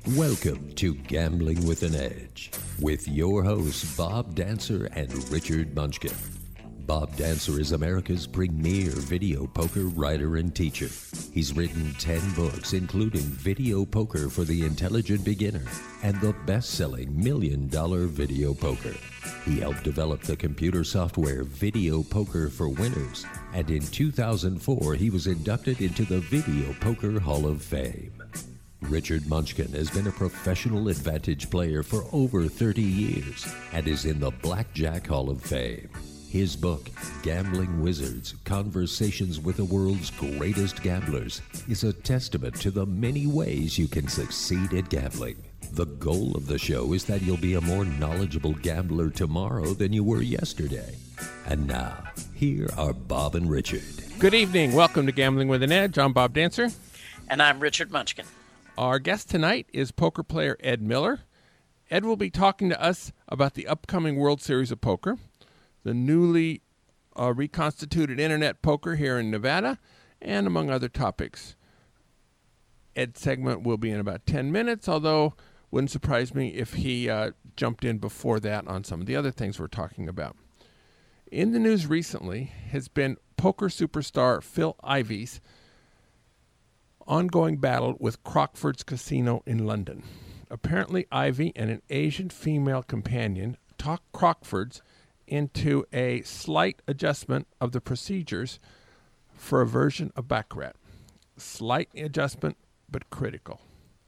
Welcome to Gambling with an Edge with your hosts Bob Dancer and Richard Munchkin. Bob Dancer is America's premier video poker writer and teacher. He's written 10 books, including Video Poker for the Intelligent Beginner and the best-selling $1 Million Video Poker. He helped develop the computer software Video Poker for Winners, and in 2004 he was inducted into the Video Poker Hall of Fame. Richard Munchkin has been a professional advantage player for over 30 years and is in the Blackjack Hall of Fame. His book, Gambling Wizards, Conversations with the World's Greatest Gamblers, is a testament to the many ways you can succeed at gambling. The goal of the show is that you'll be a more knowledgeable gambler tomorrow than you were yesterday. And now, here are Bob and Richard. Good evening. Welcome to Gambling with an Edge. I'm Bob Dancer. And I'm Richard Munchkin. Our guest tonight is poker player Ed Miller. Ed will be talking to us about the upcoming World Series of Poker, the newly reconstituted Internet Poker here in Nevada, and among other topics. Ed's segment will be in about 10 minutes, although wouldn't surprise me if he jumped in before that on some of the other things we're talking about. In the news recently has been poker superstar Phil Ivey's ongoing battle with Crockford's Casino in London. Apparently, Ivey and an Asian female companion talked Crockford's into a slight adjustment of the procedures for a version of Baccarat. Slight adjustment, but critical.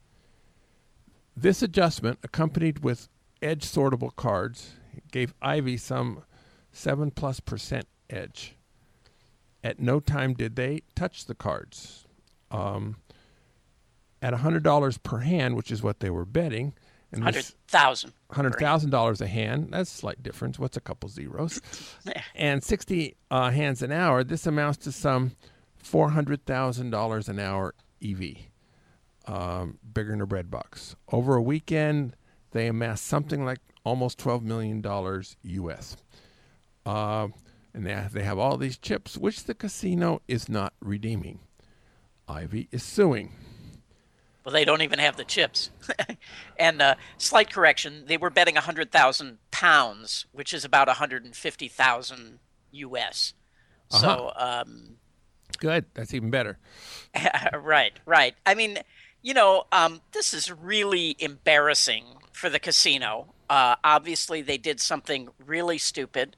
This adjustment, accompanied with edge sortable cards, gave Ivey some 7+% edge. At no time did they touch the cards. At $100 per hand, which is what they were betting, and $100,000 a hand. That's a slight difference. What's a couple zeros? And 60 hands an hour. This amounts to some $400,000 an hour EV, bigger than a bread box. Over a weekend, they amassed something like almost $12 million US. And they have all these chips, which the casino is not redeeming. Ivey is suing. Well, they don't even have the chips. And slight correction, they were betting 100,000 pounds, which is about 150,000 US. So, good. That's even better. Right. I mean, this is really embarrassing for the casino. Obviously, they did something really stupid.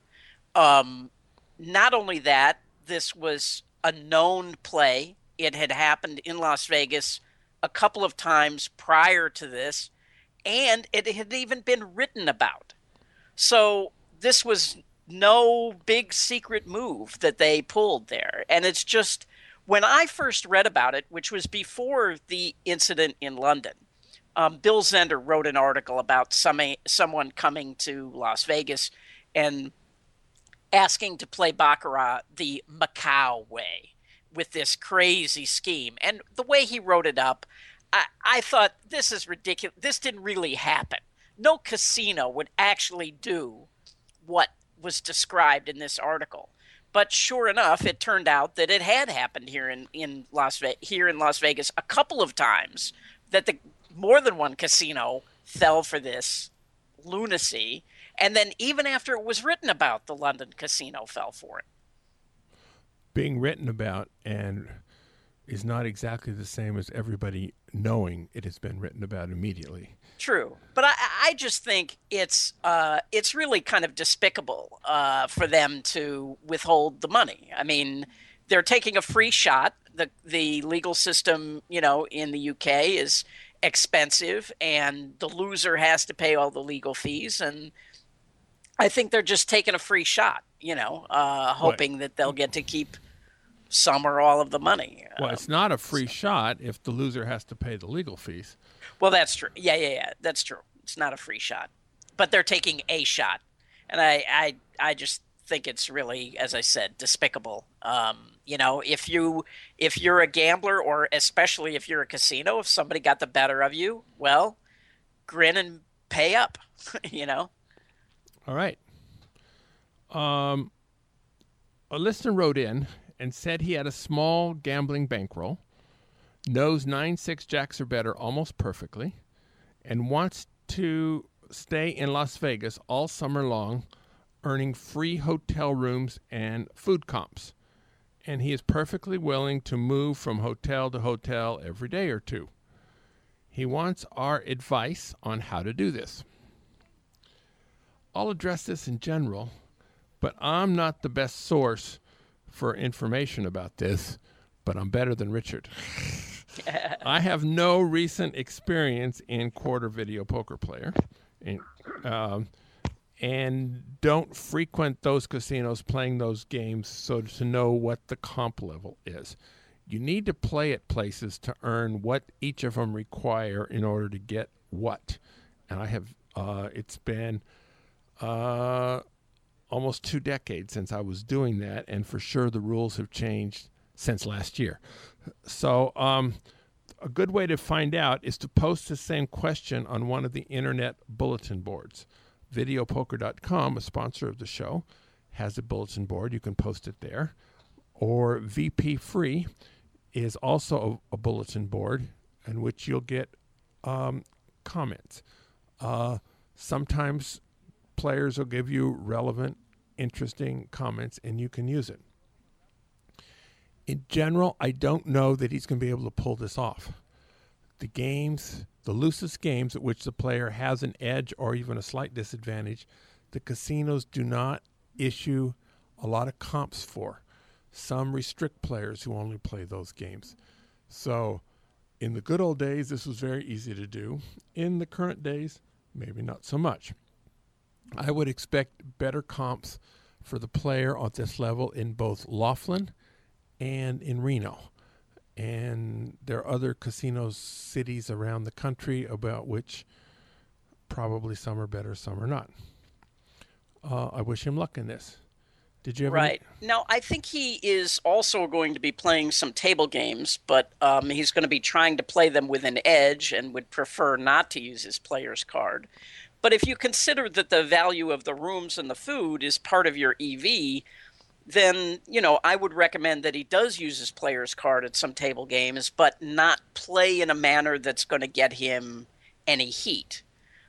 Not only that, this was a known play. It had happened in Las Vegas a couple of times prior to this, and it had even been written about. So this was no big secret move that they pulled there. And it's just, when I first read about it, which was before the incident in London, Bill Zender wrote an article about someone coming to Las Vegas and asking to play Baccarat the Macau way, with this crazy scheme. And the way he wrote it up, I thought, this is ridiculous. This didn't really happen. No casino would actually do what was described in this article. But sure enough, it turned out that it had happened here in Las Vegas a couple of times, that more than one casino fell for this lunacy. And then even after it was written about, the London casino fell for it. Being written about and is not exactly the same as everybody knowing it has been written about immediately. True, but I just think it's really kind of despicable for them to withhold the money. I mean, they're taking a free shot. The legal system, in the UK is expensive, and the loser has to pay all the legal fees. And I think they're just taking a free shot, hoping that they'll get to keep some or all of the money. Well, it's not a free shot if the loser has to pay the legal fees. Well, that's true. Yeah, that's true. It's not a free shot, but they're taking a shot. And I just think it's really, as I said, despicable. If you're a gambler, or especially if you're a casino, if somebody got the better of you, well, grin and pay up, All right. A listener wrote in and said he had a small gambling bankroll, knows 9-6 jacks or better almost perfectly, and wants to stay in Las Vegas all summer long, earning free hotel rooms and food comps. And he is perfectly willing to move from hotel to hotel every day or two. He wants our advice on how to do this. I'll address this in general, but I'm not the best source for information about this, but I'm better than Richard. I have no recent experience in quarter video poker player, and don't frequent those casinos playing those games so to know what the comp level is. You need to play at places to earn what each of them require in order to get what. And I have, it's been almost 2 decades since I was doing that, and for sure the rules have changed since last year. So a good way to find out is to post the same question on one of the internet bulletin boards. Videopoker.com, a sponsor of the show, has a bulletin board. You can post it there. Or VP Free is also a bulletin board in which you'll get comments. Sometimes players will give you relevant, interesting comments, and you can use it. In general, I don't know that he's going to be able to pull this off. The loosest games at which the player has an edge or even a slight disadvantage, the casinos do not issue a lot of comps for. Some restrict players who only play those games. So in the good old days, this was very easy to do. In the current days, maybe not so much. I would expect better comps for the player at this level in both Laughlin and in Reno. And there are other casinos, cities around the country about which probably some are better, some are not. I wish him luck in this. Did you ever? Right. Now, I think he is also going to be playing some table games, but he's going to be trying to play them with an edge and would prefer not to use his player's card. But if you consider that the value of the rooms and the food is part of your EV, then, I would recommend that he does use his player's card at some table games, but not play in a manner that's going to get him any heat.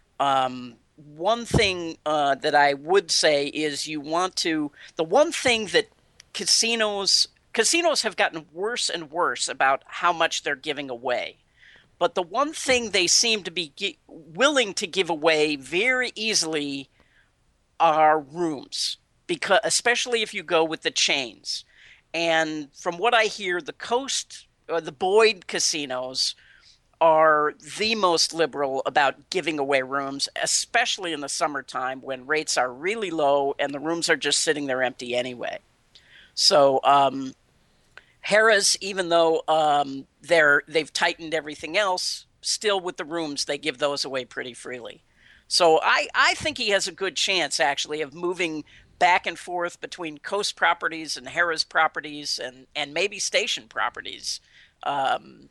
One thing that I would say is the one thing that casinos have gotten worse and worse about how much they're giving away. But the one thing they seem to be willing to give away very easily are rooms, because especially if you go with the chains. And from what I hear, the Coast or the Boyd casinos are the most liberal about giving away rooms, especially in the summertime when rates are really low and the rooms are just sitting there empty anyway. So Harrah's, even though they've tightened everything else, still with the rooms, they give those away pretty freely. So I think he has a good chance, actually, of moving back and forth between Coast properties and Harrah's properties and maybe Station properties, and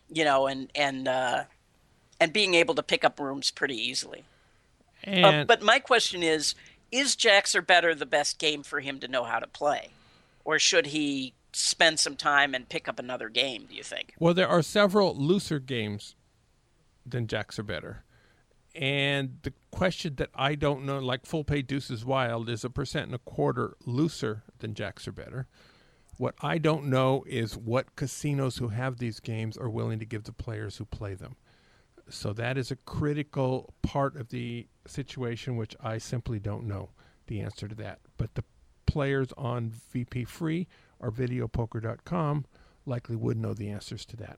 being able to pick up rooms pretty easily. But my question is Jaxer Better the best game for him to know how to play? Or should he spend some time and pick up another game, do you think? Well, there are several looser games than Jaxer Better. And the question that I don't know, like Full Pay Deuces Wild is 1.25% looser than Jaxer Better. What I don't know is what casinos who have these games are willing to give the players who play them. So that is a critical part of the situation, which I simply don't know the answer to that. But the players on VP Free or Videopoker.com likely would know the answers to that.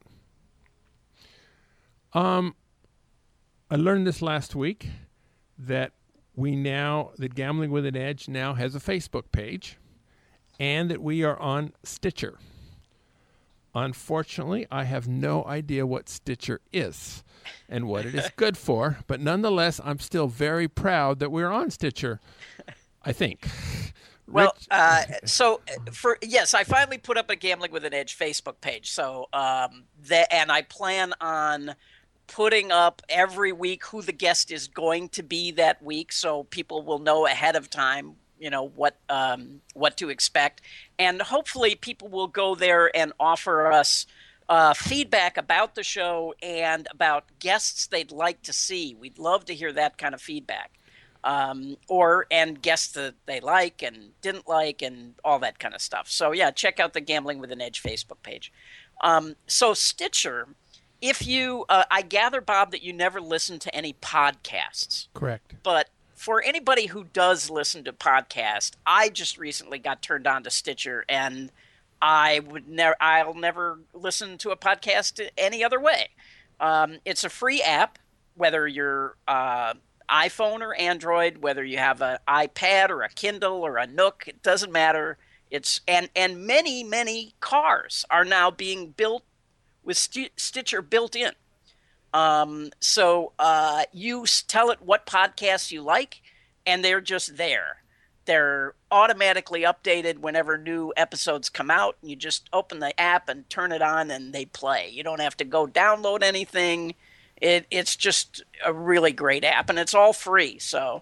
I learned this last week that that Gambling with an Edge now has a Facebook page and that we are on Stitcher. Unfortunately, I have no idea what Stitcher is and what it is good for, but nonetheless, I'm still very proud that we're on Stitcher, I think. Well, yes, I finally put up a Gambling with an Edge Facebook page. So, and I plan on putting up every week who the guest is going to be that week, so people will know ahead of time, what to expect, and hopefully people will go there and offer us feedback about the show and about guests they'd like to see. We'd love to hear that kind of feedback. And guests that they like and didn't like and all that kind of stuff. So yeah, check out the Gambling with an Edge Facebook page. So Stitcher, if you, I gather, Bob, that you never listen to any podcasts. Correct. But for anybody who does listen to podcasts, I just recently got turned on to Stitcher, and I'll never listen to a podcast any other way. It's a free app, whether you're iPhone or Android, whether you have an iPad or a Kindle or a Nook, it doesn't matter. And many cars are now being built with Stitcher built in. So you tell it what podcasts you like, and they're just there. They're automatically updated whenever new episodes come out. You just open the app and turn it on, and they play. You don't have to go download anything. It's just a really great app, and it's all free. So,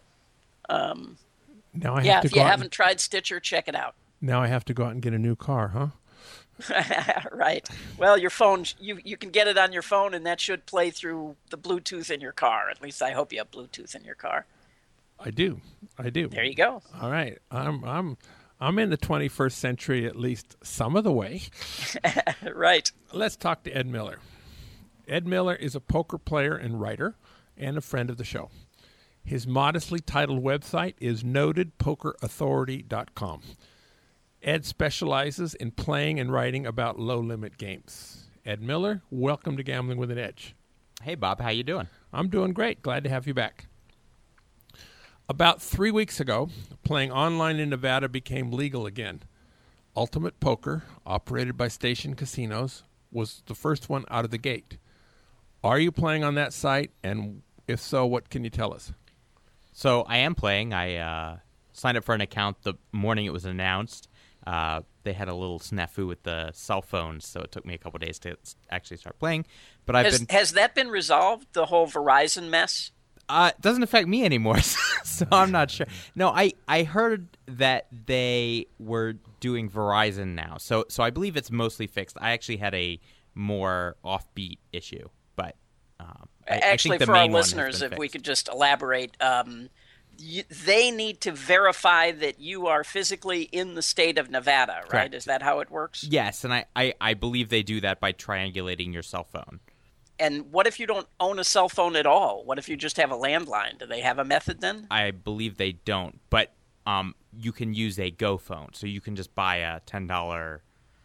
if you haven't tried Stitcher, check it out. Now I have to go out and get a new car, huh? Right. Well, your phone, you can get it on your phone, and that should play through the Bluetooth in your car. At least I hope you have Bluetooth in your car. I do. There you go. All right. I'm in the 21st century, at least some of the way. Right. Let's talk to Ed Miller. Ed Miller is a poker player and writer and a friend of the show. His modestly titled website is notedpokerauthority.com. Ed specializes in playing and writing about low-limit games. Ed Miller, welcome to Gambling with an Edge. Hey, Bob. How you doing? I'm doing great. Glad to have you back. About 3 weeks ago, playing online in Nevada became legal again. Ultimate Poker, operated by Station Casinos, was the first one out of the gate. Are you playing on that site? And if so, what can you tell us? So I am playing. I signed up for an account the morning it was announced. They had a little snafu with the cell phones, so it took me a couple days to actually start playing. But has that been resolved, the whole Verizon mess? It doesn't affect me anymore, so I'm not sure. No, I heard that they were doing Verizon now, so I believe it's mostly fixed. I actually had a more offbeat issue, but I think the for main our listeners, if we could just elaborate, they need to verify that you are physically in the state of Nevada, right? Correct. Is that how it works? Yes, and I believe they do that by triangulating your cell phone. And what if you don't own a cell phone at all? What if you just have a landline? Do they have a method then? I believe they don't, but you can use a Go phone, so you can just buy a $10.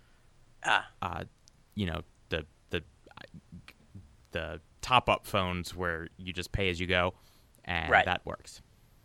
The top-up phones where you just pay as you go, and that works.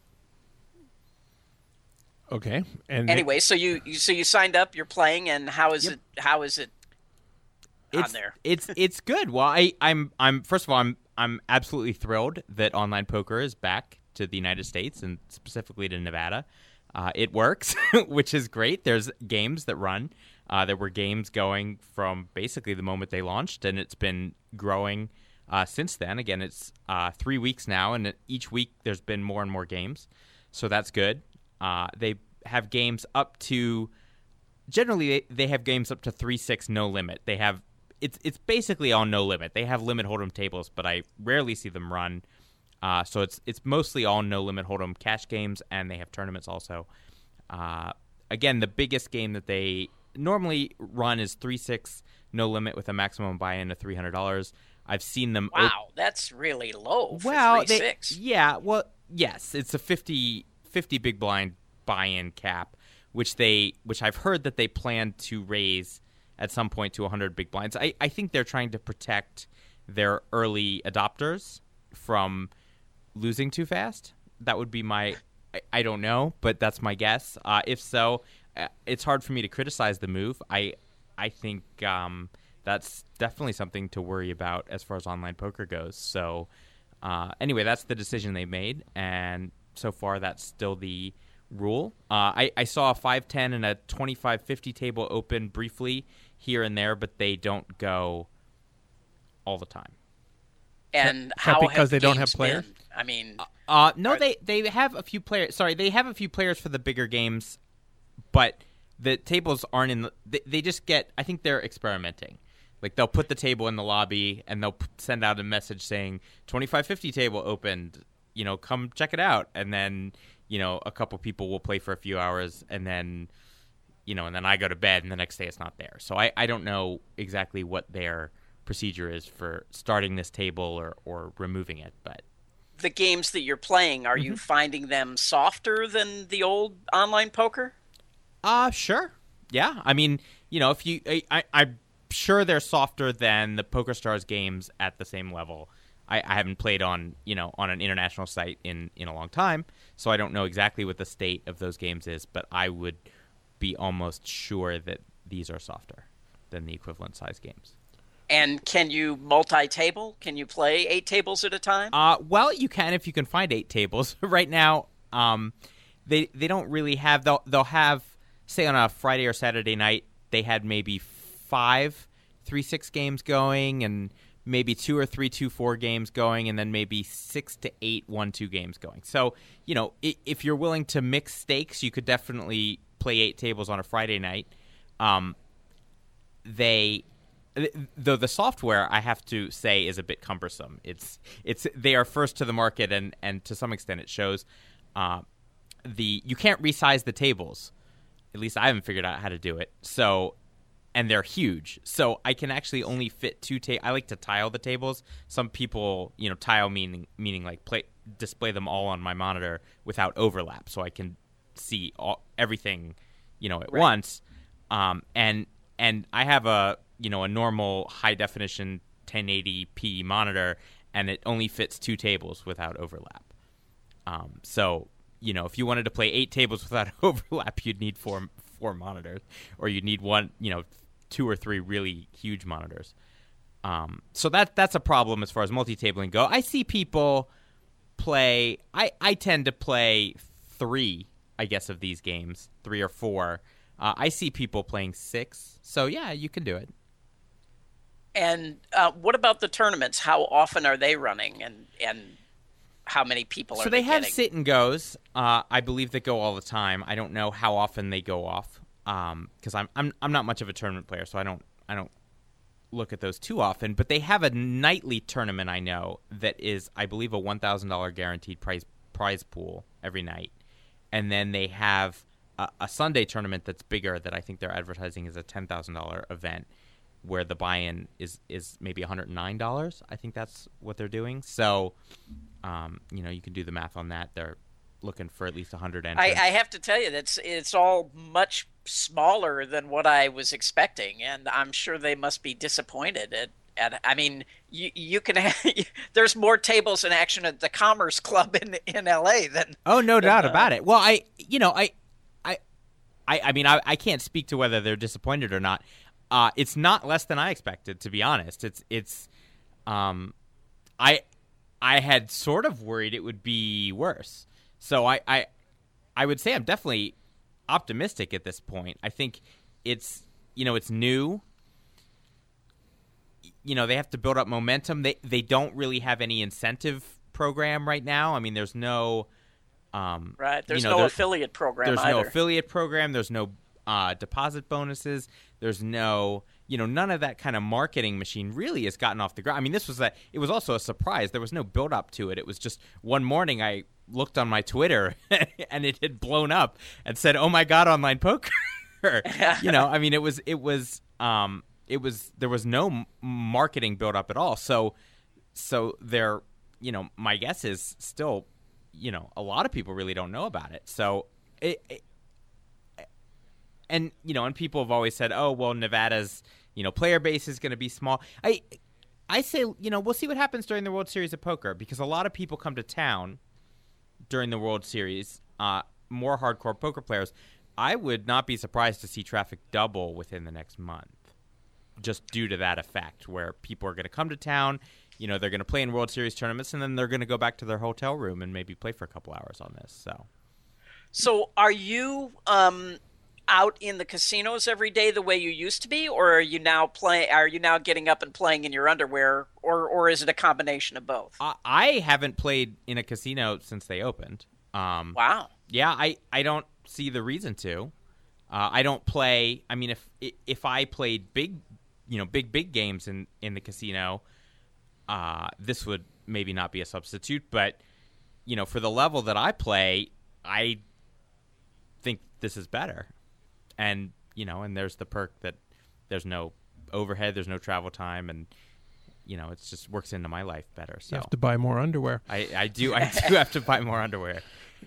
Okay. And anyway, so you signed up, you're playing, and how is it? How is it? On there. It's good. Well, I'm first of all I'm absolutely thrilled that online poker is back to the United States and specifically to Nevada. It works, which is great. There's games that run. There were games going from basically the moment they launched, and it's been growing since then. Again, it's 3 weeks now, and each week there's been more and more games, so that's good. They have games up to generally they have games up to 3-6 no limit. They have it's basically all no limit. They have limit hold'em tables, but I rarely see them run. So it's mostly all no limit hold'em cash games, and they have tournaments also. Again, the biggest game that they normally run is 3-6 no limit with a maximum buy-in of $300. I've seen them. Wow, that's really low for 3-6. Yeah, well, yes, it's a 50 big blind buy-in cap, which I've heard that they plan to raise at some point to 100 big blinds. I think they're trying to protect their early adopters from losing too fast. That would be my I don't know, but that's my guess. If so, it's hard for me to criticize the move. I think that's definitely something to worry about as far as online poker goes. So anyway, that's the decision they made, and so far that's still the rule. I saw a 5-10 and a 25-50 table open briefly here and there, but they don't go all the time. And how because they don't have games players? been? I mean, no, they have a few players. Sorry, they have a few players for the bigger games, but the tables aren't in. They just get. I think they're experimenting Like they'll put the table in the lobby and they'll send out a message saying 2550 table opened, come check it out. And then, a couple people will play for a few hours and then, and then I go to bed and the next day it's not there. So I don't know exactly what their procedure is for starting this table or removing it. But the games that you're playing, are you finding them softer than the old online poker? Sure. Yeah. I mean, if you, I'm sure they're softer than the PokerStars games at the same level. I haven't played on an international site in a long time, so I don't know exactly what the state of those games is, but I would be almost sure that these are softer than the equivalent size games. And can you multi-table? Can you play 8 tables at a time? Well, you can if you can find 8 tables. Right now, they don't really have. They'll have, say, on a Friday or Saturday night, they had maybe 5 3-6 games going, and maybe 2 or 3 2-4 games going, and then maybe 6 to 8 1-2 games going. So, if you're willing to mix stakes, you could definitely play 8 tables on a Friday night. Though the software, I have to say, is a bit cumbersome. They are first to the market, and to some extent it shows. You can't resize the tables. At least I haven't figured out how to do it. So, and they're huge. So I can actually only fit 2 tables. I like to tile the tables. Some people, tile meaning like display them all on my monitor without overlap, so I can see everything, at once. And I have a normal high definition 1080p monitor, and it only fits 2 tables without overlap. So, if you wanted to play 8 tables without overlap, you'd need four monitors, or you'd need 2 or 3 really huge monitors. So that's a problem as far as multi-tabling go. I see people play. I tend to play 3, I guess, of these games, 3 or 4. I see people playing 6. So yeah, you can do it. And what about the tournaments? How often are they running, and how many people are they getting? So they have sit and goes. I believe that go all the time. I don't know how often they go off, because I'm not much of a tournament player, so I don't look at those too often. But they have a nightly tournament, I know, that is, I believe, a $1,000 guaranteed prize pool every night, and then they have a Sunday tournament that's bigger that I think they're advertising as a $10,000 event, where the buy-in is maybe $109. I think that's what they're doing. So, you can do the math on that. They're looking for at least 100 entrants. I have to tell you, it's all much smaller than what I was expecting, and I'm sure they must be disappointed I mean, you can there's more tables in action at the Commerce Club in LA than. Oh, no doubt about it. Well, I mean, I can't speak to whether they're disappointed or not. It's not less than I expected, to be honest. I had sort of worried it would be worse. So I would say I'm definitely optimistic at this point. I think it's new. They have to build up momentum. They don't really have any incentive program right now. I mean, there's no right. There's no affiliate program. There's either. no affiliate program. There's no deposit bonuses. There's no, none of that kind of marketing machine really has gotten off the ground. I mean, it was also a surprise. There was no build up to it. It was just one morning I looked on my Twitter and it had blown up and said, "Oh my God, online poker." I mean, there was no marketing build up at all. So there, my guess is still, a lot of people really don't know about it. So and people have always said, "Oh, well, Nevada's, player base is going to be small." I say, we'll see what happens during the World Series of Poker, because a lot of people come to town during the World Series, more hardcore poker players. I would not be surprised to see traffic double within the next month, just due to that effect, where people are going to come to town, they're going to play in World Series tournaments, and then they're going to go back to their hotel room and maybe play for a couple hours on this. So are you out in the casinos every day the way you used to be, or are you now getting up and playing in your underwear, or is it a combination of both? I haven't played in a casino since they opened. Wow. Yeah, I don't see the reason to. I don't play. I mean, if I played big big games in the casino, this would maybe not be a substitute. But for the level that I play, I think this is better. And and there's the perk that there's no overhead, there's no travel time, and it just works into my life better. So you have to buy more underwear. I do have to buy more underwear.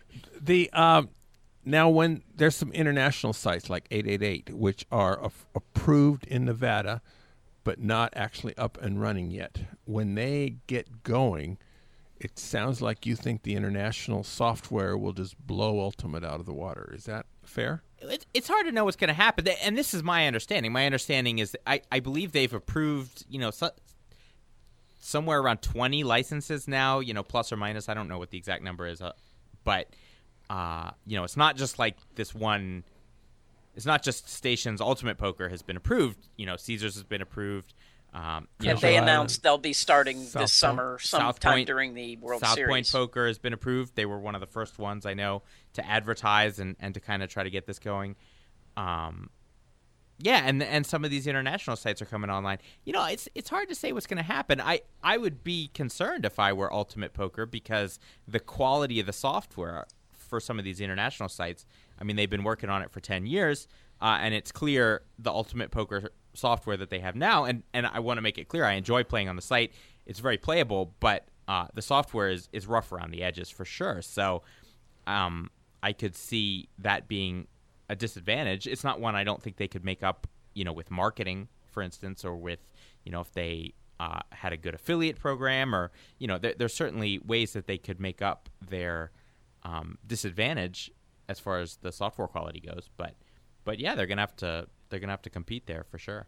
Now, when there's some international sites like 888, which are approved in Nevada, but not actually up and running yet, when they get going, it sounds like you think the international software will just blow Ultimate out of the water. Is that fair? It's hard to know what's going to happen, and this is my understanding. My understanding is that I believe they've approved, somewhere around 20 licenses now, plus or minus. I don't know what the exact number is, but it's not just like this one. It's not just Stations Ultimate Poker has been approved. Caesars has been approved. And they announced they'll be starting this summer sometime during the World Series. South Point Poker has been approved. They were one of the first ones I know to advertise and to kind of try to get this going. And some of these international sites are coming online. It's hard to say what's going to happen. I would be concerned if I were Ultimate Poker because the quality of the software for some of these international sites, I mean, they've been working on it for 10 years, and it's clear the Ultimate Poker software that they have now, and I want to make it clear, I enjoy playing on the site. It's very playable, but the software is rough around the edges for sure. So I could see that being a disadvantage. It's not one I don't think they could make up, with marketing, for instance, or with, if they had a good affiliate program, or, there's certainly ways that they could make up their disadvantage as far as the software quality goes. But yeah, they're gonna have to compete there for sure.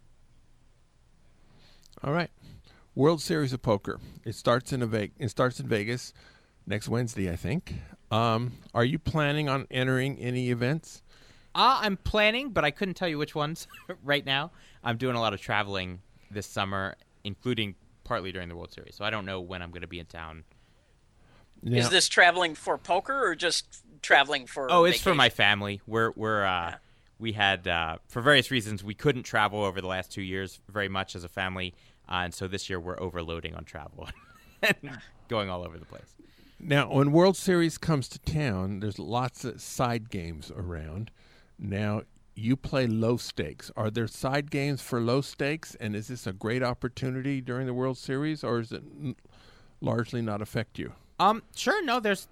All right, World Series of Poker. It starts in Vegas next Wednesday, I think. Are you planning on entering any events? I'm planning, but I couldn't tell you which ones right now. I'm doing a lot of traveling this summer, including partly during the World Series, so I don't know when I'm going to be in town. Now, is this traveling for poker or just traveling for it's vacation? For my family. We had, for various reasons, we couldn't travel over the last 2 years very much as a family, and so this year we're overloading on travel and going all over the place. Now, when World Series comes to town, there's lots of side games around. Now, you play low stakes. Are there side games for low stakes, and is this a great opportunity during the World Series, or does it largely not affect you? Sure. No, there's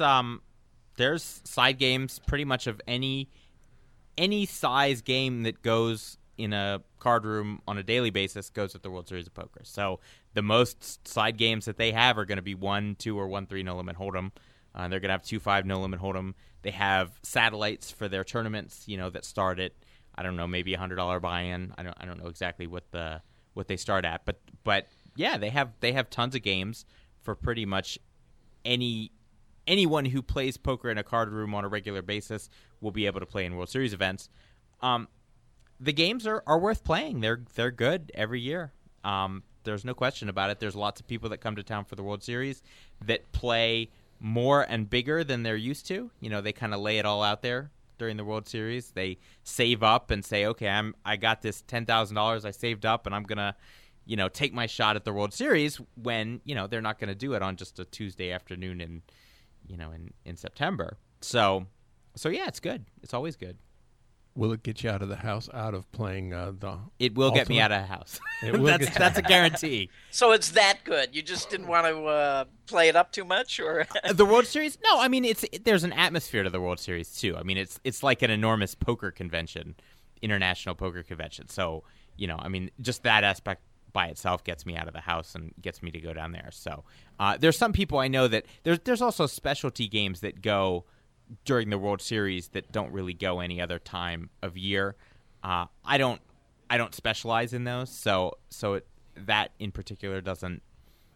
side games pretty much of any size game that goes in a card room on a daily basis goes at the World Series of Poker. So the most side games that they have are going to be 1-2 or 1-3 no limit hold'em. They're going to have 2-5 no limit hold'em. They have satellites for their tournaments, that start at, I don't know, maybe $100 buy-in. I don't know exactly what they start at, but yeah, they have tons of games for pretty much anyone who plays poker in a card room on a regular basis will be able to play in World Series events. The games are worth playing. They're good every year. There's no question about it. There's lots of people that come to town for the World Series that play more and bigger than they're used to. They kind of lay it all out there during the World Series. They save up and say, okay, I got this $10,000 I saved up, and I'm gonna take my shot at the World Series when, they're not going to do it on just a Tuesday afternoon in September. So yeah, it's good. It's always good. Will it get you out of the house, out of playing the It will get me out of the house. That's a guarantee. So it's that good. You just didn't want to play it up too much, or the World Series? No, I mean there's an atmosphere to the World Series too. I mean it's like an enormous poker convention, international poker convention. So, just that aspect by itself gets me out of the house and gets me to go down there. So there's some people I know that there's also specialty games that go during the World Series that don't really go any other time of year. I don't specialize in those, so that in particular doesn't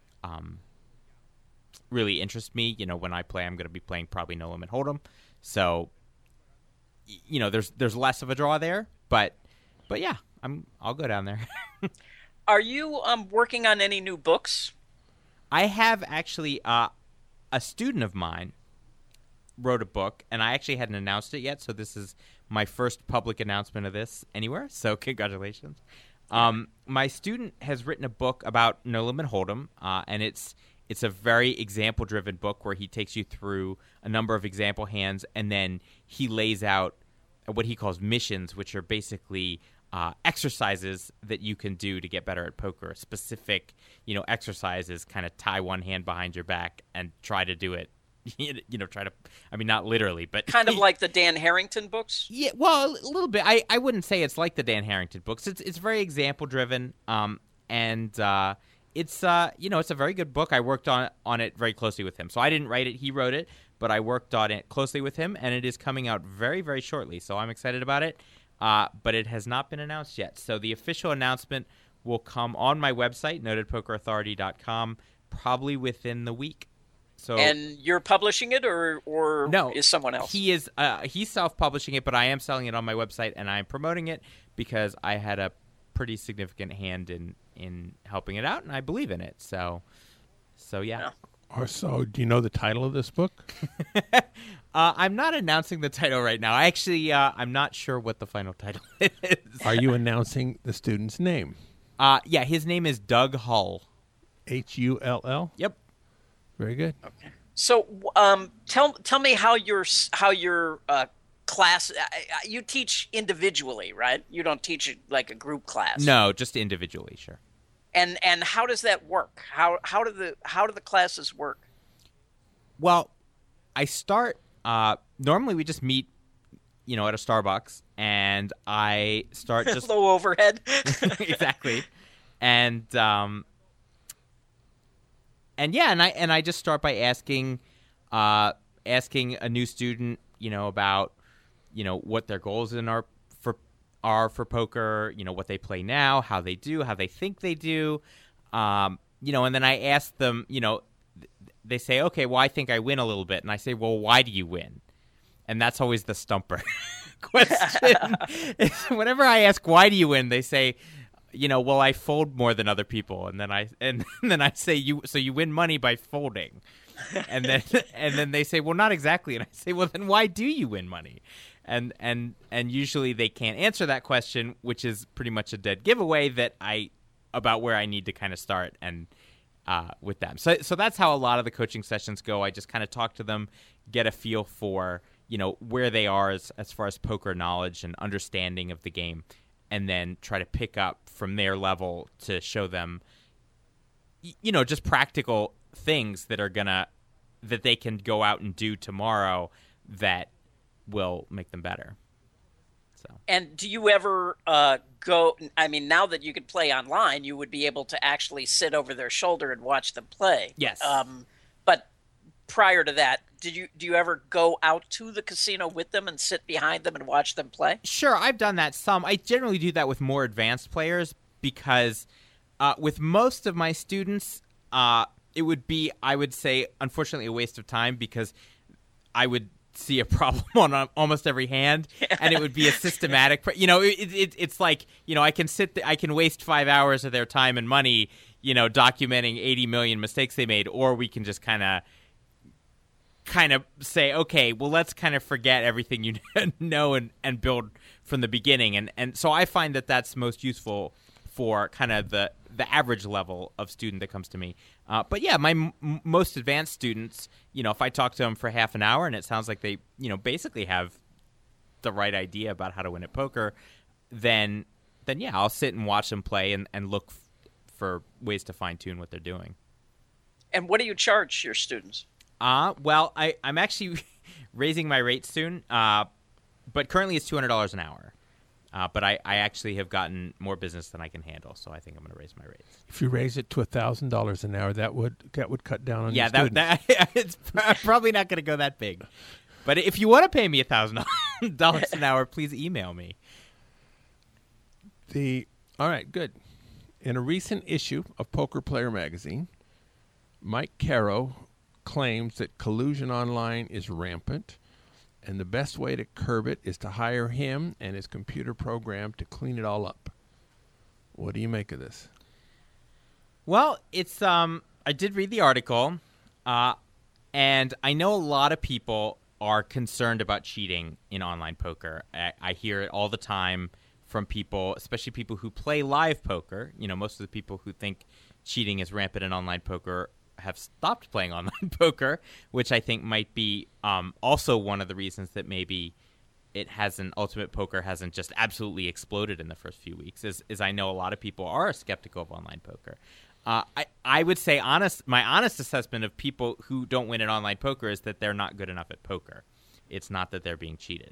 really interest me. When I play, I'm going to be playing probably no limit hold'em, so there's less of a draw there. But yeah, I'll go down there. Are you working on any new books? I have actually. A student of mine wrote a book, and I actually hadn't announced it yet, so this is my first public announcement of this anywhere, so congratulations. My student has written a book about No Limit Hold'em, and it's a very example-driven book where he takes you through a number of example hands, and then he lays out what he calls missions, which are basically exercises that you can do to get better at poker. Specific, exercises, kind of tie one hand behind your back and try to do it. Not literally, but kind of like the Dan Harrington books. Yeah, well, a little bit. I wouldn't say it's like the Dan Harrington books. It's very example driven, and it's a very good book. I worked on it very closely with him. So I didn't write it; he wrote it, but I worked on it closely with him, and it is coming out very, very shortly. So I'm excited about it. But it has not been announced yet. So the official announcement will come on my website, notedpokerauthority.com, probably within the week. So, and you're publishing it, or no, is someone else? He's self-publishing it, but I am selling it on my website, and I'm promoting it because I had a pretty significant hand in helping it out, and I believe in it. So yeah. So, do you know the title of this book? I'm not announcing the title right now. Actually, I'm not sure what the final title is. Are you announcing the student's name? Yeah, his name is Doug Hull. Hull? Yep. Very good. Okay. So, tell me how your class. You teach individually, right? You don't teach it like a group class. No, just individually, sure. And how does that work? How do the classes work? Well, I start. Normally, we just meet, at a Starbucks, and I start just low overhead. Exactly, and I just start by asking a new student, about, what their goals are for poker, what they play now, how they do, how they think they do, and then I ask them, they say, okay, well, I think I win a little bit, and I say, well, why do you win? And that's always the stumper question. Whenever I ask, why do you win? They say, well, I fold more than other people, and then I say, you win money by folding, and then they say, well, not exactly, and I say, well, then why do you win money? And usually they can't answer that question, which is pretty much a dead giveaway about where I need to kind of start and with them. So that's how a lot of the coaching sessions go. I just kind of talk to them, get a feel for where they are as far as poker knowledge and understanding of the game, and then try to pick up from their level to show them, just practical things that they can go out and do tomorrow that will make them better. So. And do you ever go? I mean, now that you could play online, you would be able to actually sit over their shoulder and watch them play. Yes. But prior to that, do you ever go out to the casino with them and sit behind them and watch them play? Sure, I've done that some. I generally do that with more advanced players because with most of my students, it would be, I would say, unfortunately, a waste of time because I would see a problem on almost every hand, and it would be a systematic. It's like I can waste 5 hours of their time and money, documenting 80 million mistakes they made, or we can just kind of say, okay, well, let's kind of forget everything you know and build from the beginning. And so I find that that's most useful for kind of the average level of student that comes to me. But yeah, my most advanced students, if I talk to them for half an hour and it sounds like they, basically have the right idea about how to win at poker, then yeah, I'll sit and watch them play and look for ways to fine tune what they're doing. And what do you charge your students? Well, I'm actually raising my rates soon, but currently it's $200 an hour. But I actually have gotten more business than I can handle, so I think I'm going to raise my rates. If you raise it to $1,000 an hour, that would cut down on your students. It's probably not going to go that big. But if you want to pay me $1,000 an hour, please email me. All right, good. In a recent issue of Poker Player magazine, Mike Caro claims that collusion online is rampant, and the best way to curb it is to hire him and his computer program to clean it all up. What do you make of this? Well, it's I did read the article, and I know a lot of people are concerned about cheating in online poker. I hear it all the time from people, especially people who play live poker. Most of the people who think cheating is rampant in online poker have stopped playing online poker, which I think might be also one of the reasons that maybe Ultimate Poker hasn't just absolutely exploded in the first few weeks, is I know a lot of people are skeptical of online poker. I would say my honest assessment of people who don't win at online poker is that they're not good enough at poker. It's not that they're being cheated.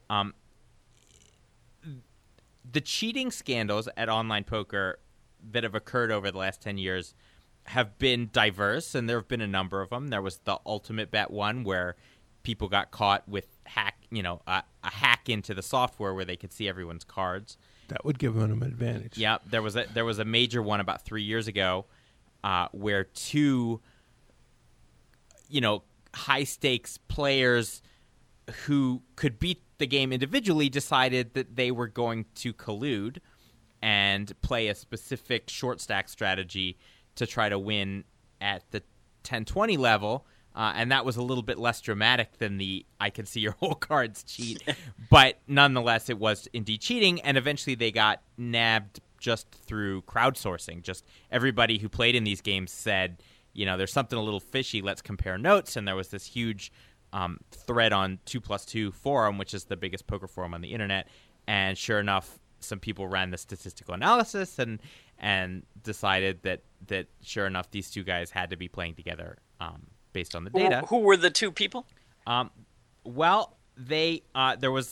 The cheating scandals at online poker that have occurred over the last 10 years have been diverse, and there have been a number of them. There was the Ultimate Bet one where people got caught with a hack into the software where they could see everyone's cards. That would give them an advantage. Yeah, there was a major one about 3 years ago where two high stakes players who could beat the game individually decided that they were going to collude and play a specific short stack strategy to try to win at the 10-20 level. And that was a little bit less dramatic than the I can see your whole cards cheat. But nonetheless, it was indeed cheating. And eventually they got nabbed just through crowdsourcing. Just everybody who played in these games said, there's something a little fishy. Let's compare notes. And there was this huge thread on 2+2 forum, which is the biggest poker forum on the internet. And sure enough, some people ran the statistical analysis and decided that sure enough, these two guys had to be playing together based on the data. Who were the two people? There was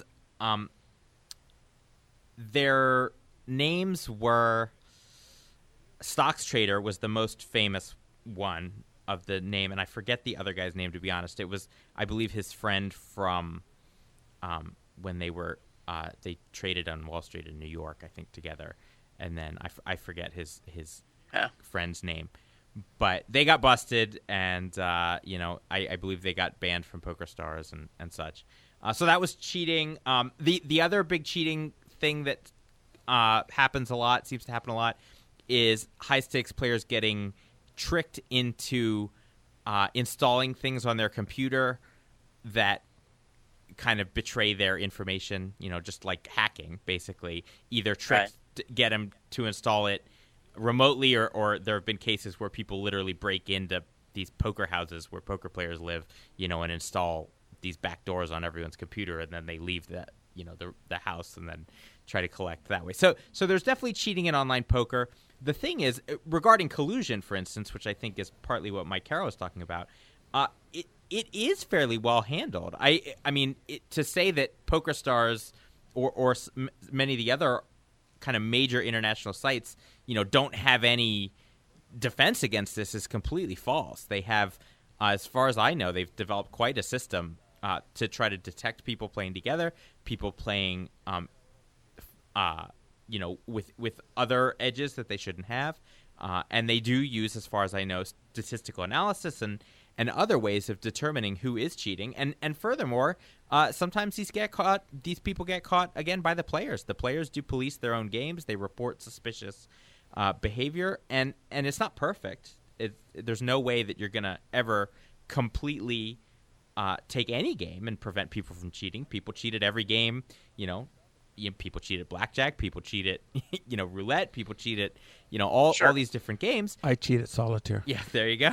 their names were Stocks Trader was the most famous one of the name, and I forget the other guy's name, to be honest. It was, I believe, his friend from when they traded on Wall Street in New York, I think, together, and then I forget his friend's name. But they got busted, and I believe they got banned from PokerStars and such. So that was cheating. The other big cheating thing that seems to happen a lot, is high stakes players getting tricked into installing things on their computer that kind of betray their information. Just like hacking, basically. Either tricked to get them to install it remotely, or there have been cases where people literally break into these poker houses where poker players live, and install these back doors on everyone's computer, and then they leave the house and then try to collect that way. So there's definitely cheating in online poker. The thing is, regarding collusion, for instance, which I think is partly what Mike Carroll was talking about, it is fairly well handled. I mean, to say that PokerStars or many of the other kind of major international sites, don't have any defense against this is completely false. They have, as far as I know, they've developed quite a system to try to detect people playing together, people playing, with other edges that they shouldn't have. And they do use, as far as I know, statistical analysis and other ways of determining who is cheating. And furthermore, sometimes these people get caught again by the players. The players do police their own games. They report suspicious behavior, and it's not perfect. There's no way that you're going to ever completely take any game and prevent people from cheating. People cheat at every game, people cheat at blackjack, people cheat at roulette, people cheat at all these different games. I cheat at solitaire. Yeah, there you go.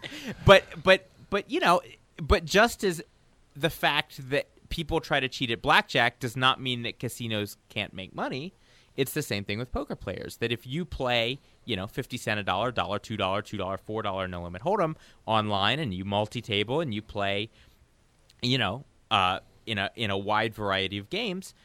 but just as the fact that people try to cheat at blackjack does not mean that casinos can't make money. It's the same thing with poker players. That if you play, 50 cents a dollar, $1, $2, $2, $4 no limit hold'em online, and you multi-table and you play, in a wide variety of games.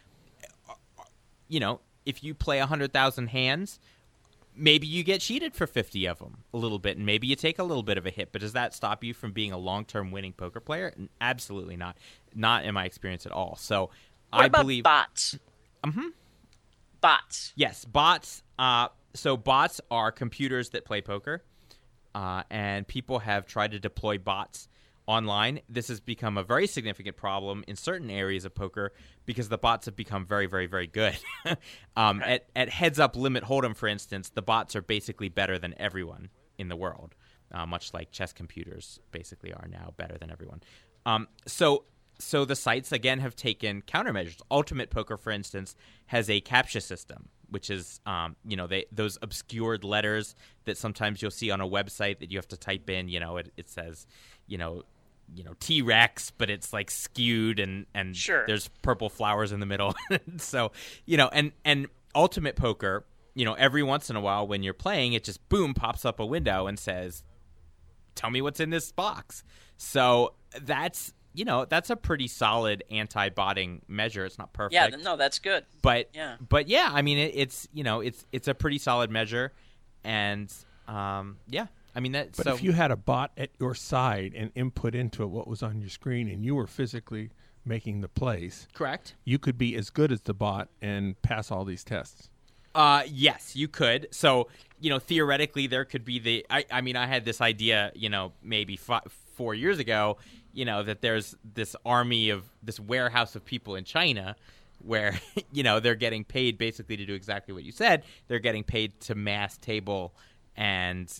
If you play 100,000 hands, maybe you get cheated for 50 of them a little bit, and maybe you take a little bit of a hit. But does that stop you from being a long-term winning poker player? Absolutely not. Not in my experience at all. So I believe bots. Mm-hmm. Bots. Yes, bots. So bots are computers that play poker, and people have tried to deploy bots online. This has become a very significant problem in certain areas of poker because the bots have become very, very, very good. At Heads Up Limit Hold'em, for instance, the bots are basically better than everyone in the world, much like chess computers basically are now better than everyone. So so the sites, again, have taken countermeasures. Ultimate Poker, for instance, has a CAPTCHA system, which is, those obscured letters that sometimes you'll see on a website that you have to type in. It says, T-Rex, but it's like skewed and sure. There's purple flowers in the middle. So, and Ultimate Poker, every once in a while when you're playing, it just, boom, pops up a window and says, tell me what's in this box. So that's a pretty solid anti-botting measure. It's not perfect. Yeah, no, that's good. But yeah, I mean, it's a pretty solid measure, and yeah, I mean that. But if you had a bot at your side and input into it what was on your screen, and you were physically making the plays, correct, you could be as good as the bot and pass all these tests. Yes, you could. So, theoretically, there could be I had this idea, maybe 4 years ago, that there's this warehouse of people in China where, they're getting paid basically to do exactly what you said. They're getting paid to mass table, and,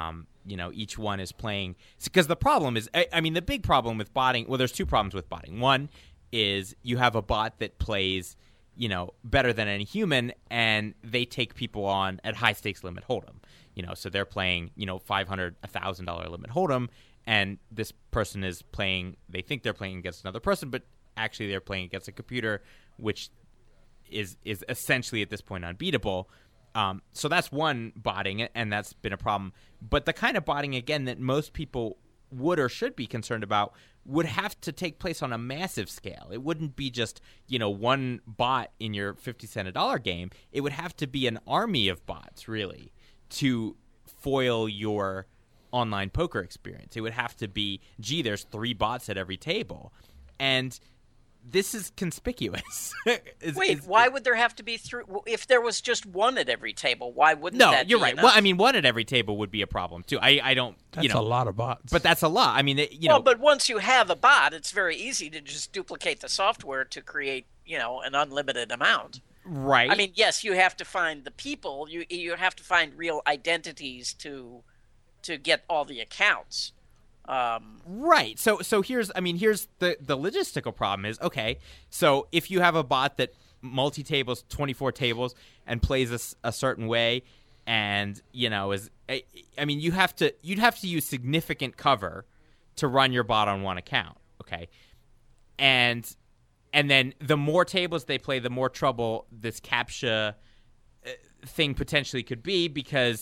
each one is playing. Because the problem is, the big problem with botting, well, there's two problems with botting. One is you have a bot that plays better than any human, and they take people on at high stakes limit hold'em. So they're playing, $500, $1,000 limit hold'em, and this person is playing. They think they're playing against another person, but actually they're playing against a computer, which is essentially at this point unbeatable. So that's one botting, and that's been a problem. But the kind of botting, again, that most people would or should be concerned about would have to take place on a massive scale. It wouldn't be just, one bot in your 50 cent a dollar game. It would have to be an army of bots, really, to foil your online poker experience. It would have to be, there's 3 bots at every table. And this is conspicuous. Why would there have to be 3? If there was just one at every table, why wouldn't that be you're right. enough? Well, one at every table would be a problem, too. I don't, That's a lot of bots. But that's a lot. But once you have a bot, it's very easy to just duplicate the software to create, an unlimited amount. Right. Yes, you have to find the people. You have to find real identities to get all the accounts. Right. So here's the logistical problem is, okay, so if you have a bot that multi-tables 24 tables and plays a certain way, and you'd have to use significant cover to run your bot on one account, okay? And then the more tables they play, the more trouble this CAPTCHA thing potentially could be, because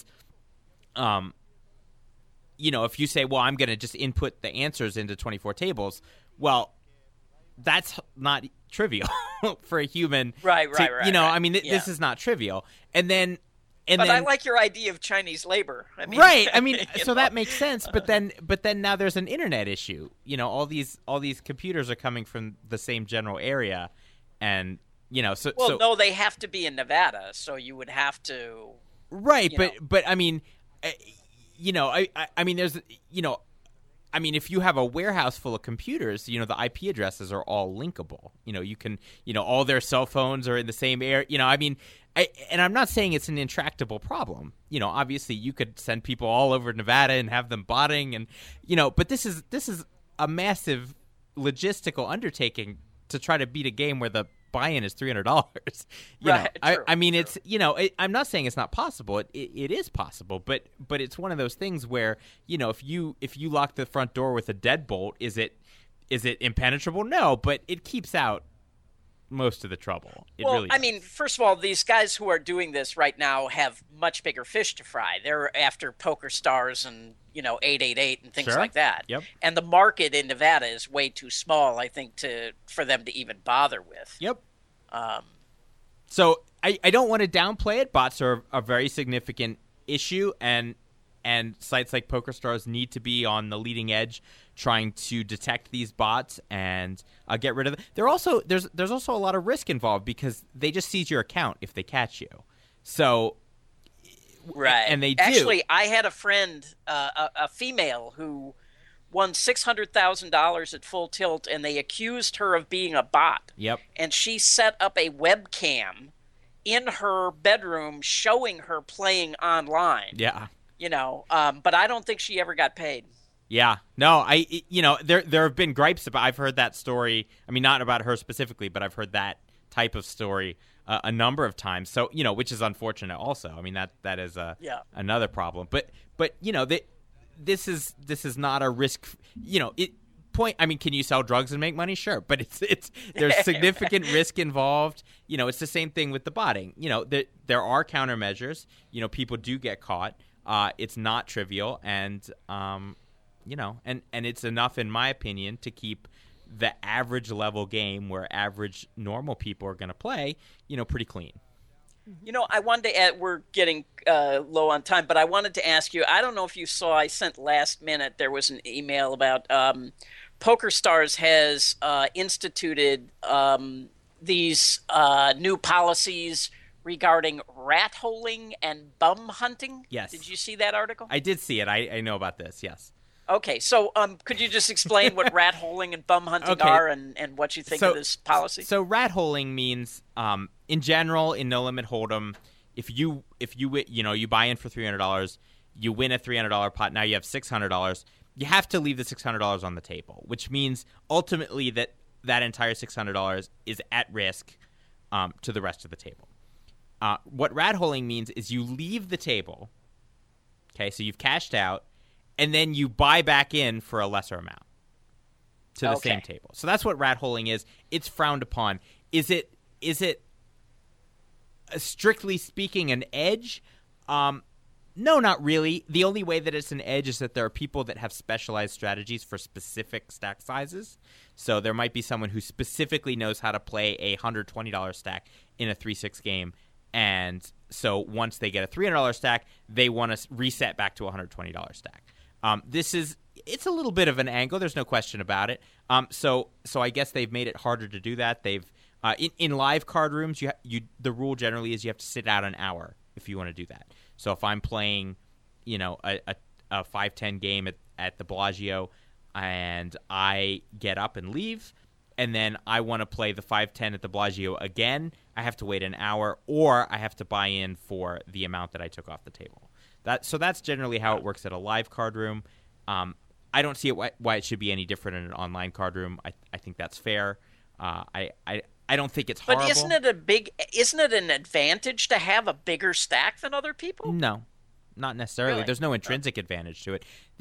if you say, well, I'm going to just input the answers into 24 tables, well, that's not trivial for a human. Right. This is not trivial. But I like your idea of Chinese labor. Right. So that makes sense. But then now there's an internet issue. All these computers are coming from the same general area, and no, they have to be in Nevada, so you would have to. Right. But if you have a warehouse full of computers, the IP addresses are all linkable. You can, all their cell phones are in the same area. And I'm not saying it's an intractable problem. Obviously you could send people all over Nevada and have them botting, and but this is a massive logistical undertaking to try to beat a game where the buy-in is $300. It's I'm not saying it's not possible. It is possible, but it's one of those things where if you lock the front door with a deadbolt, is it impenetrable? No, but it keeps out most of the trouble. First of all, these guys who are doing this right now have much bigger fish to fry. They're after Poker Stars and 888 and things like that. Yep. And the market in Nevada is way too small, I think, for them to even bother with. Yep. So I don't want to downplay it. Bots are a very significant issue, and sites like PokerStars need to be on the leading edge, trying to detect these bots and get rid of them. There's also a lot of risk involved, because they just seize your account if they catch you. So, right, and they do. Actually, I had a friend, a female, who won $600,000 at Full Tilt, and they accused her of being a bot. Yep. And she set up a webcam in her bedroom showing her playing online. Yeah. But I don't think she ever got paid. Yeah. No, there have been gripes about. I've heard that story. I mean, not about her specifically, but I've heard that type of story a number of times. So, which is unfortunate also. I mean, that is another problem. But this is not a risk, I mean, can you sell drugs and make money? Sure, but it's there's significant risk involved. It's the same thing with the botting. There are countermeasures. People do get caught. It's not trivial, and and it's enough, in my opinion, to keep the average level game where average normal people are going to play, pretty clean. I wanted to add, we're getting low on time, but I wanted to ask you, I don't know if you saw, I sent last minute, there was an email about PokerStars has instituted these new policies regarding rat holing and bum hunting. Yes. Did you see that article? I did see it. I know about this, yes. Okay, so could you just explain what rat holing and bum hunting are and what you think of this policy? So rat holing means, in general, in No Limit Hold'em, if you buy in for $300, you win a $300 pot. Now you have $600. You have to leave the $600 on the table, which means ultimately that entire $600 is at risk to the rest of the table. What rat holing means is you leave the table. Okay, so you've cashed out. And then you buy back in for a lesser amount to the same table. So that's what rat holing is. It's frowned upon. Is it strictly speaking an edge? No, not really. The only way that it's an edge is that there are people that have specialized strategies for specific stack sizes. So there might be someone who specifically knows how to play a $120 stack in a 3-6 game. And so once they get a $300 stack, they want to reset back to a $120 stack. It's a little bit of an angle. There's no question about it. So I guess they've made it harder to do that. They've in live card rooms, the rule generally is you have to sit out an hour if you want to do that. So if I'm playing, a 5-10 game at the Bellagio, and I get up and leave, and then I want to play the 5-10 at the Bellagio again, I have to wait an hour, or I have to buy in for the amount that I took off the table. So that's generally how it works at a live card room. I don't see why it should be any different in an online card room. I think that's fair. I don't think it's horrible. But isn't it an advantage to have a bigger stack than other people? No, not necessarily. Really? There's no intrinsic advantage to it.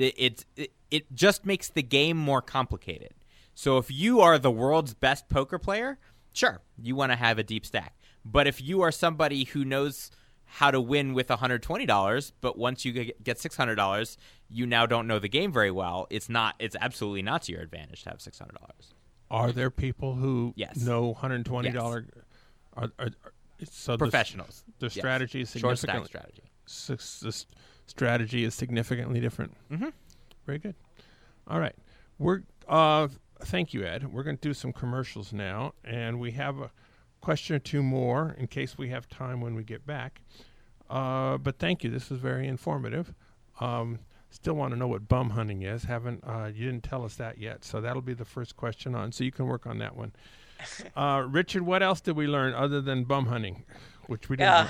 It just makes the game more complicated. So if you are the world's best poker player, sure, you want to have a deep stack. But if you are somebody who knows how to win with $120, but once you get $600, you now don't know the game very well. It's absolutely not to your advantage to have $600. Are there people who know $120? Yes. So professionals. The strategy is significantly the strategy is significantly different. Mm-hmm. Very good. All right, thank you, Ed. We're going to do some commercials now, and we have a question or two more in case we have time when we get back. But thank you. This was very informative. Still want to know what bum hunting is. You didn't tell us that yet, so that'll be the first question on. So you can work on that one. Richard, what else did we learn other than bum hunting, which we didn't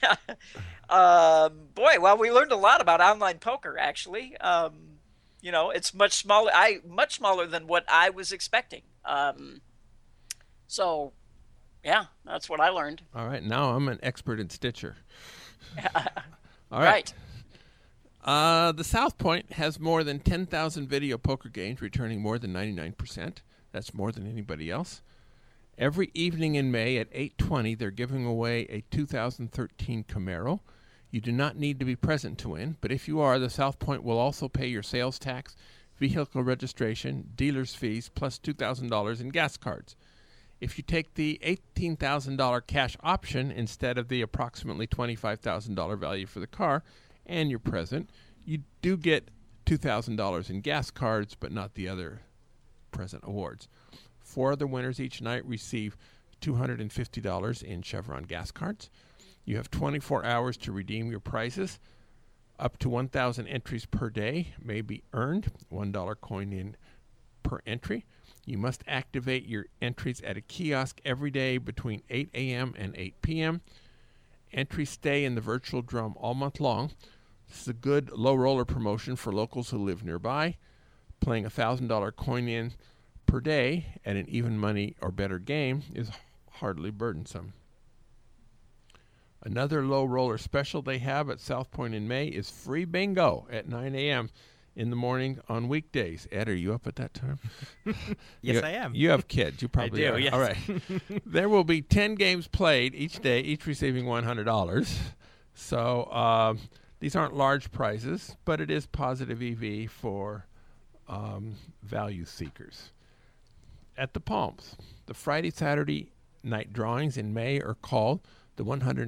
learn? Well, we learned a lot about online poker, actually. It's much smaller than what I was expecting. So, yeah, that's what I learned. All right, now I'm an expert in Stitcher. All right. The South Point has more than 10,000 video poker games, returning more than 99%. That's more than anybody else. Every evening in May at 8:20, they're giving away a 2013 Camaro. You do not need to be present to win, but if you are, the South Point will also pay your sales tax, vehicle registration, dealer's fees, plus $2,000 in gas cards. If you take the $18,000 cash option instead of the approximately $25,000 value for the car and you're present, you do get $2,000 in gas cards, but not the other present awards. 4 other winners each night receive $250 in Chevron gas cards. You have 24 hours to redeem your prizes. Up to 1,000 entries per day may be earned, $1 coin in per entry. You must activate your entries at a kiosk every day between 8 a.m. and 8 p.m. Entries stay in the virtual drum all month long. This is a good low roller promotion for locals who live nearby. Playing $1,000 coin-in per day at an even money or better game is hardly burdensome. Another low roller special they have at South Point in May is free bingo at 9 a.m. in the morning on weekdays. Ed, are you up at that time? Yes, I am. You have kids. You probably I do, are. yes. All right. There will be 10 games played each day, each receiving $100. So these aren't large prizes, but it is positive EV for value seekers. At the Palms, the Friday, Saturday night drawings in May are called the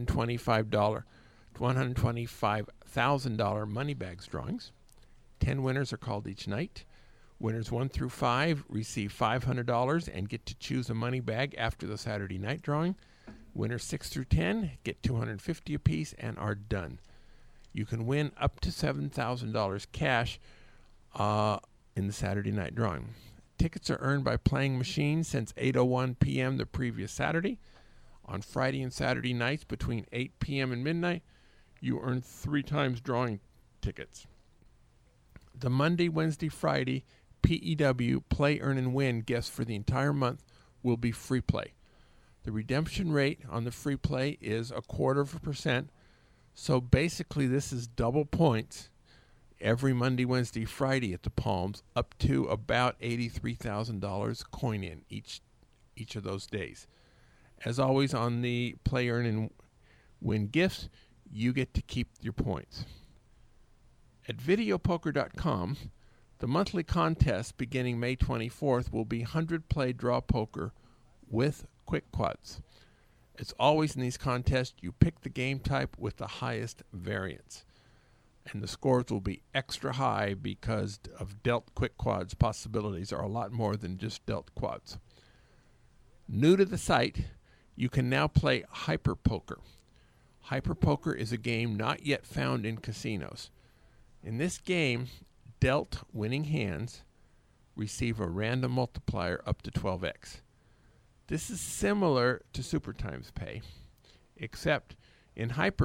$125,000 money bags drawings. 10 winners are called each night. Winners 1 through 5 receive $500 and get to choose a money bag after the Saturday night drawing. Winners 6 through 10 get $250 apiece and are done. You can win up to $7,000 cash in the Saturday night drawing. Tickets are earned by playing machines since 8:01 p.m. the previous Saturday. On Friday and Saturday nights between 8 p.m. and midnight, you earn 3 times drawing tickets. The Monday, Wednesday, Friday PEW Play, Earn, and Win gifts for the entire month will be free play. The redemption rate on the free play is 0.25%, so basically this is double points every Monday, Wednesday, Friday at the Palms, up to about $83,000 coin in each of those days. As always, on the Play, Earn, and Win gifts, you get to keep your points. At videopoker.com, the monthly contest beginning May 24th will be 100 play draw poker with quick quads. As always in these contests, you pick the game type with the highest variance. And the scores will be extra high because of dealt quick quads possibilities are a lot more than just dealt quads. New to the site, you can now play Hyper Poker. Hyper Poker is a game not yet found in casinos. In this game, dealt winning hands receive a random multiplier up to 12x. This is similar to Super Times Pay, except in Hyper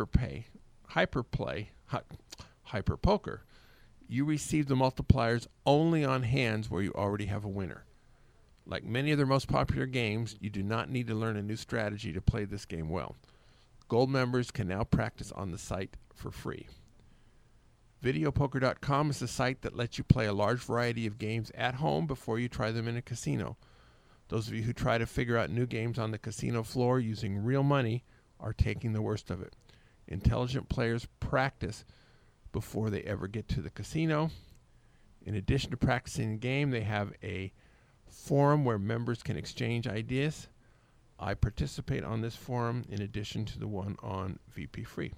Poker, you receive the multipliers only on hands where you already have a winner. Like many of their most popular games, you do not need to learn a new strategy to play this game well. Gold members can now practice on the site for free. Videopoker.com is a site that lets you play a large variety of games at home before you try them in a casino. Those of you who try to figure out new games on the casino floor using real money are taking the worst of it. Intelligent players practice before they ever get to the casino. In addition to practicing the game, they have a forum where members can exchange ideas. I participate on this forum in addition to the one on VP Free.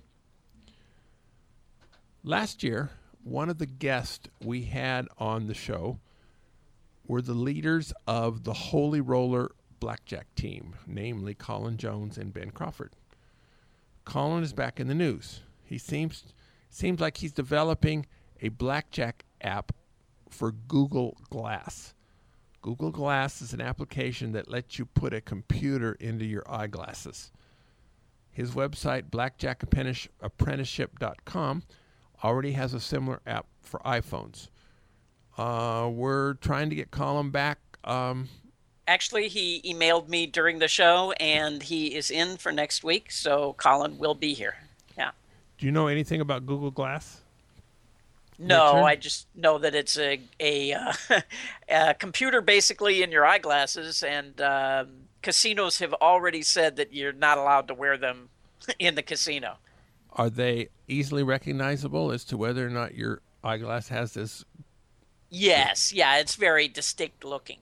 Last year, one of the guests we had on the show were the leaders of the Holy Roller Blackjack team, namely Colin Jones and Ben Crawford. Colin is back in the news. He seems like he's developing a blackjack app for Google Glass. Google Glass is an application that lets you put a computer into your eyeglasses. His website, blackjackapprenticeship.com, already has a similar app for iPhones. We're trying to get Colin back. Actually, he emailed me during the show, and he is in for next week, so Colin will be here. Yeah. Do you know anything about Google Glass? No, I just know that it's a computer basically in your eyeglasses, and casinos have already said that you're not allowed to wear them in the casino. Are they easily recognizable as to whether or not your eyeglass has this? Yes, yeah, it's very distinct looking.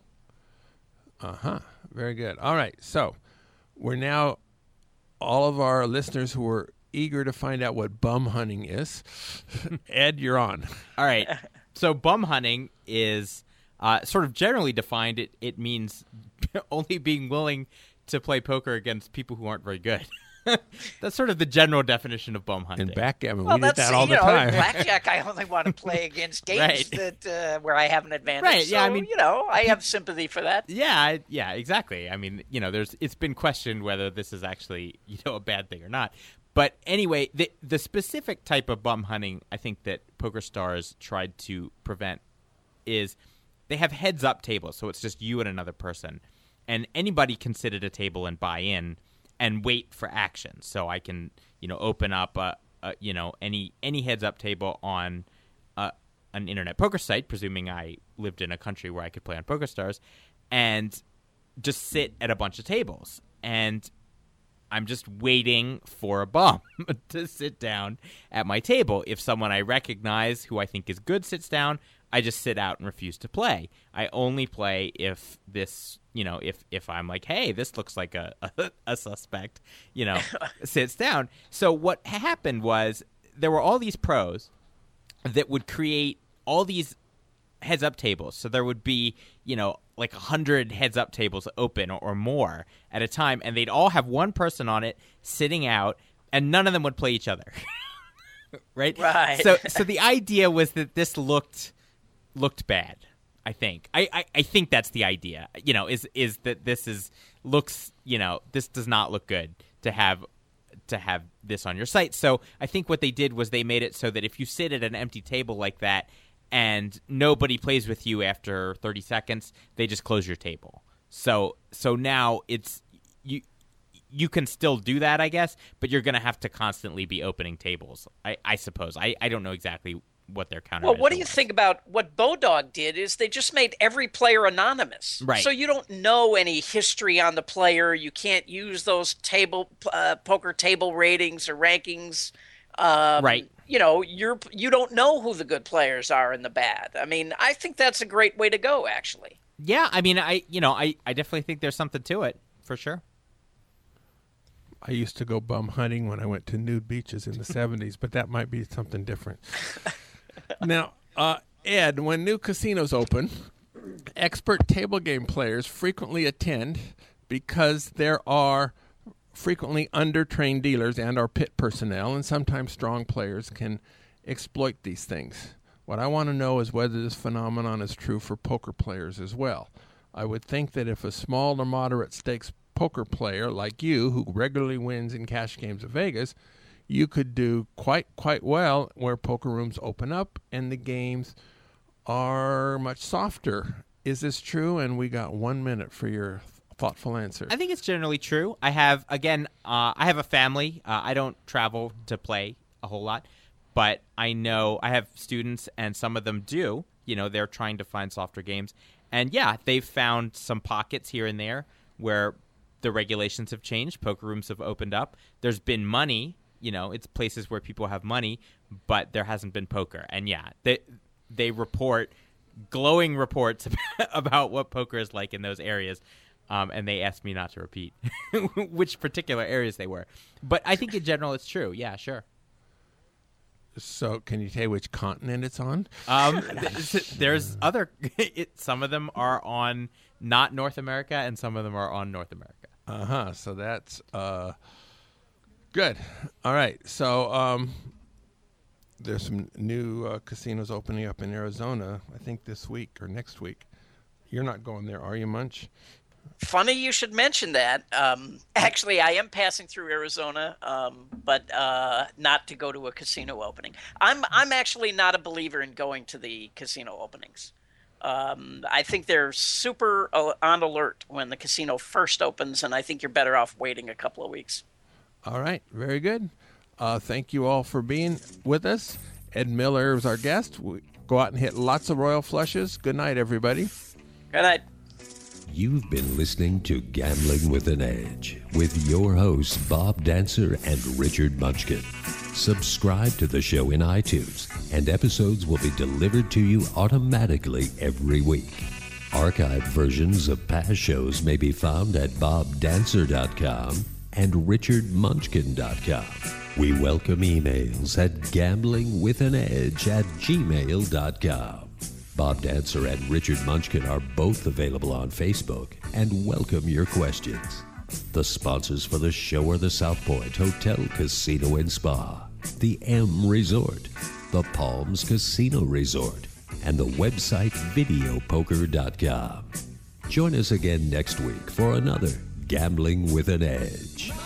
Very good. All right, so we're now, all of our listeners who are eager to find out what bum hunting is. Ed, you're on. All right. So bum hunting is sort of generally defined. It means only being willing to play poker against people who aren't very good. That's sort of the general definition of bum hunting. And backgammon, we did that all the time. Blackjack, I only want to play against games that where I have an advantage. Right? So, yeah, I mean, I have sympathy for that. Yeah, exactly. I mean, it's been questioned whether this is actually a bad thing or not. But anyway, the specific type of bum hunting I think that PokerStars tried to prevent is they have heads-up tables, so it's just you and another person. And anybody can sit at a table and buy in and wait for action. So I can, open up any heads-up table on an internet poker site, presuming I lived in a country where I could play on PokerStars, and just sit at a bunch of tables. And I'm just waiting for a bum to sit down at my table. If someone I recognize who I think is good sits down, I just sit out and refuse to play. I only play if this, if I'm like, hey, this looks like a suspect, sits down. So what happened was there were all these pros that would create all these heads-up tables. So there would be, like 100 heads-up tables open or more at a time, and they'd all have one person on it sitting out, and none of them would play each other. Right? So the idea was that this looked bad. I think. I think that's the idea. Is that this does not look good to have this on your site. So I think what they did was they made it so that if you sit at an empty table like that and nobody plays with you after 30 seconds, they just close your table. So now it's you can still do that, I guess, but you're going to have to constantly be opening tables, I suppose. I don't know exactly what their counter. Well, what do you think about what Bodog did? Is they just made every player anonymous, right? So you don't know any history on the player. You can't use those poker table ratings or rankings, right? You don't know who the good players are and the bad. I mean, I think that's a great way to go, actually. Yeah, I mean, I definitely think there's something to it for sure. I used to go bum hunting when I went to nude beaches in the 70s, but that might be something different. Now, Ed, when new casinos open, expert table game players frequently attend because there are frequently undertrained dealers and our pit personnel, and sometimes strong players can exploit these things. What I want to know is whether this phenomenon is true for poker players as well. I would think that if a small or moderate stakes poker player like you, who regularly wins in cash games at Vegas, you could do quite well where poker rooms open up and the games are much softer. Is this true? And we got 1 minute for your thoughtful answer. I think it's generally true. I have a family. I don't travel to play a whole lot, but I know I have students, and some of them do. They're trying to find softer games. And yeah, they've found some pockets here and there where the regulations have changed. Poker rooms have opened up. There's been money. It's places where people have money, but there hasn't been poker. And yeah, they report glowing reports about what poker is like in those areas. And they asked me not to repeat which particular areas they were. But I think in general it's true. Yeah, sure. So can you say which continent it's on? There's other some of them are on not North America, and some of them are on North America. So that's good. All right. So there's some new casinos opening up in Arizona, I think this week or next week. You're not going there, are you, Munch? Funny you should mention that. Actually, I am passing through Arizona, but not to go to a casino opening. I'm actually not a believer in going to the casino openings. I think they're super on alert when the casino first opens, and I think you're better off waiting a couple of weeks. All right. Very good. Thank you all for being with us. Ed Miller is our guest. We go out and hit lots of royal flushes. Good night, everybody. Good night. You've been listening to Gambling with an Edge with your hosts Bob Dancer and Richard Munchkin. Subscribe to the show in iTunes, and episodes will be delivered to you automatically every week. Archived versions of past shows may be found at bobdancer.com and richardmunchkin.com. We welcome emails at gamblingwithanedge@gmail.com. Bob Dancer and Richard Munchkin are both available on Facebook and welcome your questions. The sponsors for the show are the South Point Hotel, Casino and Spa, the M Resort, the Palms Casino Resort, and the website videopoker.com. Join us again next week for another Gambling with an Edge.